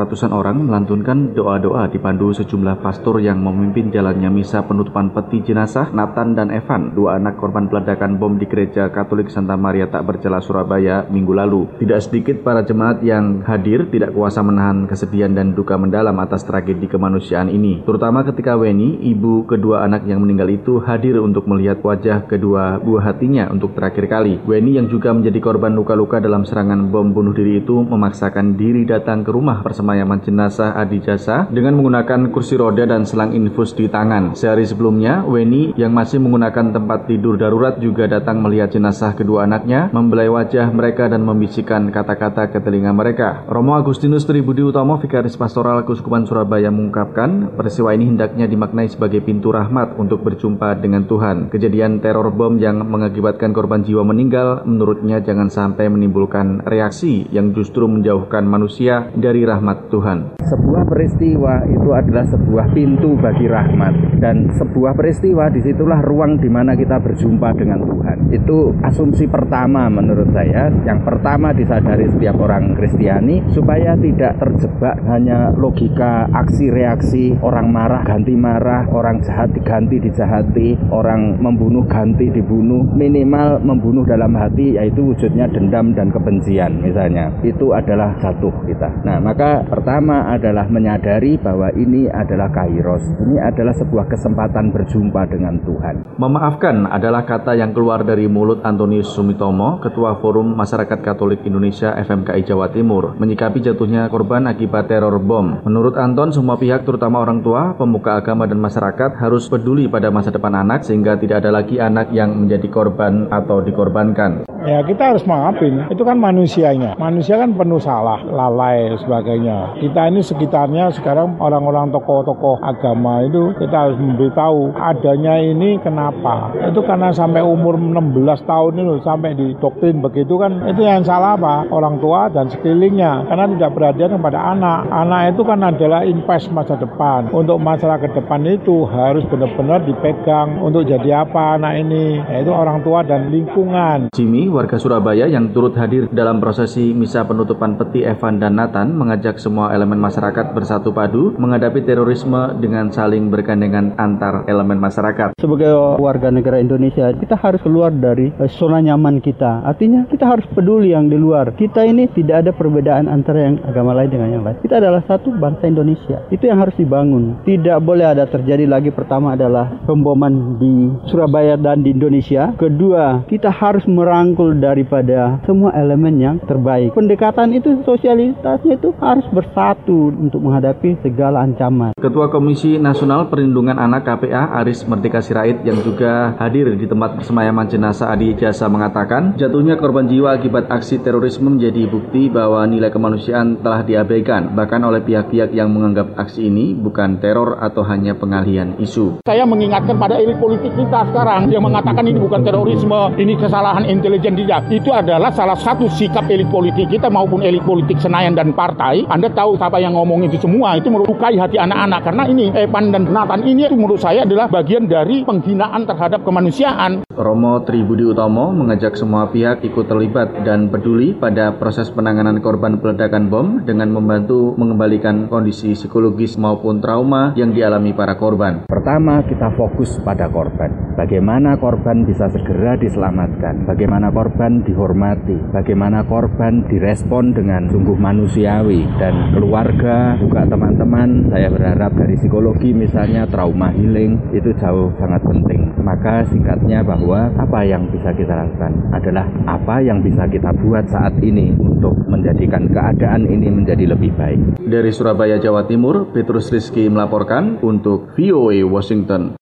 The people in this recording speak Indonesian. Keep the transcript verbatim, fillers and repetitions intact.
ratusan orang melantunkan doa-doa dipandu sejumlah pastor yang memimpin jalannya misa penutupan peti jenazah Nathan dan Evan, dua anak korban peledakan bom di Gereja Katolik Santa Maria Tak Bercela Surabaya minggu lalu. Tidak sedikit para jemaat yang hadir tidak kuasa menahan kesedihan dan duka mendalam atas tragedi kemanusiaan ini, terutama ketika Weni, ibu kedua anak yang meninggal itu, hadir untuk melihat wajah kedua buah hatinya untuk terakhir kali. Weni yang juga menjadi korban luka-luka dalam serangan bom bunuh diri itu memaksakan diri datang ke rumah persemayaman jenazah Adi Jasa dengan menggunakan kursi roda dan selang infus di tangan. Sehari sebelumnya, Weni yang masih menggunakan tempat tidur darurat juga datang melihat jenazah kedua anaknya, membelai wajah mereka dan membisikkan kata-kata ke telinga mereka. Romo Agustinus Tribudi Utomo, Vikaris Pastoral Keuskupan Surabaya mengungkapkan, peristiwa ini hendaknya dimaknai sebagai pintu rahmat untuk berjumpa dengan Tuhan. Kejadian teror bom yang mengakibatkan korban jiwa meninggal, menurutnya jangan sampai menimbulkan reaksi yang justru menjauhkan manusia dari rahmat Tuhan. Sebuah peristiwa itu adalah sebuah pintu bagi rahmat, dan sebuah peristiwa disitulah ruang di mana kita berjumpa dengan Tuhan. Itu asumsi pertama menurut saya. Yang pertama disadari setiap orang Kristiani supaya tidak terjebak hanya logika aksi reaksi, orang marah ganti marah, orang jahat diganti dijahati, orang membunuh ganti dibunuh. Minimal membunuh dalam hati, yaitu wujudnya dendam dan kebencian misalnya. Itu adalah jatuh kita. Nah, maka pertama adalah menyadari bahwa ini adalah kairos. Ini adalah sebuah kesempatan berjumpa dengan Tuhan. Memaafkan adalah kata yang keluar dari mulut Antonius Sumitomo, Ketua Forum Masyarakat Katolik Indonesia F M K I Jawa Timur, menyikapi jatuhnya korban akibat teror bom. Menurut Anton, semua pihak terutama orang tua, pemuka agama dan masyarakat harus peduli pada masa depan anak sehingga tidak ada lagi anak yang menjadi korban atau dikorbankan. Ya, kita harus maafin. Itu kan manusianya. Manusia kan penuh salah, lalai, sebagainya. Kita ini sekitarnya sekarang orang-orang tokoh-tokoh agama itu kita harus memberitahu adanya ini kenapa. Itu karena sampai umur enam belas tahun itu sampai didoktrin begitu kan, itu yang salah apa? Orang tua dan sekelilingnya. Karena tidak perhatian kepada anak. Anak itu kan adalah invest masa depan. Untuk masalah ke depan itu harus benar-benar dipegang untuk jadi apa anak ini. Yaitu orang tua dan lingkungan. Jimmy, warga Surabaya yang turut hadir dalam prosesi misa penutupan peti Evan dan Nathan, mengajak semua elemen masyarakat bersatu padu menghadapi terorisme dengan saling bergandengan antar elemen masyarakat. Sebagai warga negara Indonesia, kita harus keluar dari zona nyaman kita. Artinya kita harus peduli yang di luar. Kita ini tidak ada perbedaan antara yang agama lain dengan yang lain. Kita adalah satu bangsa Indonesia. Itu yang harus dibangun. Tidak boleh ada terjadi lagi. Pertama adalah pemboman di Surabaya dan di Indonesia. Kedua, kita harus merangkul daripada semua elemen yang terbaik. Pendekatan itu, sosialitasnya itu harus bersatu untuk menghadapi segala ancaman. Ketua Komisi Nasional Perlindungan Anak K P A Aris Merdeka Sirait yang juga hadir di tempat persemayaman jenazah Adi Jasa mengatakan, jatuhnya korban jiwa akibat aksi terorisme menjadi bukti bahwa nilai kemanusiaan telah diabaikan, bahkan oleh pihak-pihak yang menganggap aksi ini bukan teror atau hanya pengalihan isu. Saya mengingatkan pada elit politik kita sekarang yang mengatakan ini bukan terorisme, ini kesalahan intelijen dia. Itu adalah salah satu sikap elit politik kita maupun elit politik Senayan dan partai. Anda tahu siapa yang ngomong itu semua, itu melukai hati anak-anak. Karena ini Evan dan Nathan ini itu menurut saya adalah bagian dari penghinaan terhadap kemanusiaan. Romo Tribudi Utomo mengajak semua pihak ikut terlibat dan peduli pada proses penanganan korban peledakan bom dengan membantu mengembalikan kondisi psikologis maupun trauma yang dialami para korban. Pertama, kita fokus pada korban. Bagaimana korban bisa segera diselamatkan, bagaimana korban dihormati, bagaimana korban direspon dengan sungguh manusiawi, dan keluarga, juga teman-teman, saya berharap dari psikologi misalnya trauma healing itu jauh sangat penting. Maka singkatnya bahwa apa yang bisa kita lakukan adalah apa yang bisa kita buat saat ini untuk menjadikan keadaan ini menjadi lebih baik. Dari Surabaya, Jawa Timur, Petrus Rizky melaporkan untuk V O A Washington.